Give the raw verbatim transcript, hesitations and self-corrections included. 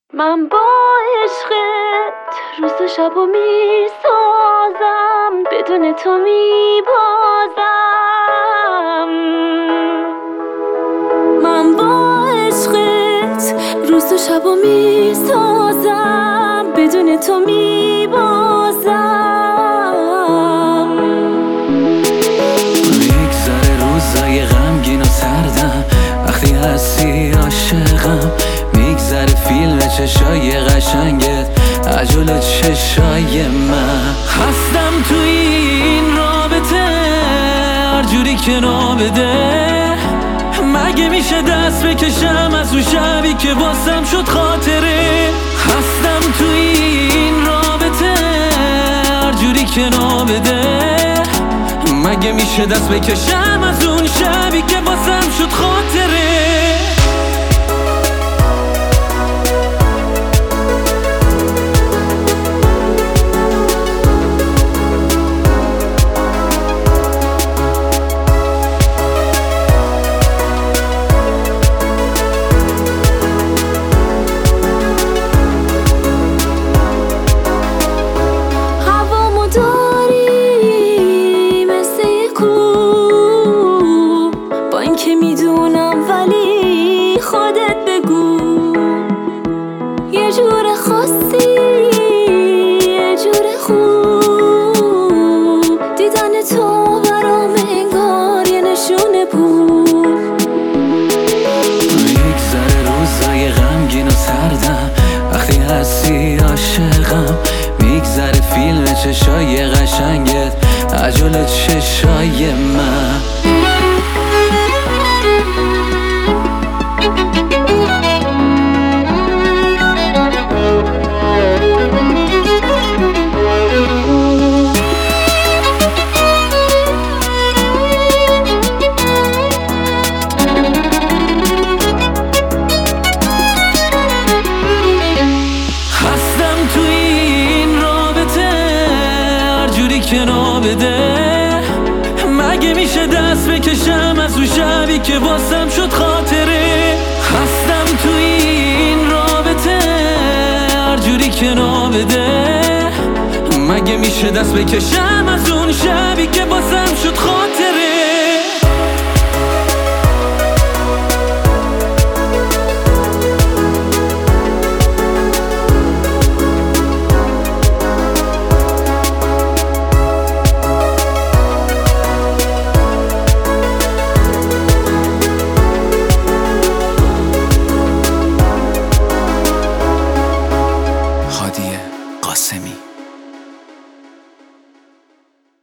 من با عشقت روز و شب و می سازم، بدون تو می بازم. من با عشقت روز و شب و می سازم، بدون تو می بازم. میگذره روزای غمگین و سردم، وقتی هستی عاشقم. میگذره فیلم چشای قشنگت عجل چشای من. هستم توی این رابطه هر جوری که نابده. مگه میشه دست بکشم از اون شبی که واسم شد خاطره. هستم توی این رابطه هر جوری که نابده. مگه میشه دست بکشم از اون شبی که واسم شد خاطره. که میدونم ولی خودت بگو یه جور خاصی، یه جور خوب. دیدن تو برام انگار یه نشونه بود. میگذره روزای غمگین و سردم، وقتی هستی عاشقم. میگذره فیلم چشای قشنگت عجل چشای من. که نابده. مگه میشه دست بکشم از اون شبی که واسم شد خاطره. هستم توی این رابطه هر جوری که نابده. مگه میشه دست بکشم از اون شبی که واسم شد خاطره. قاسمی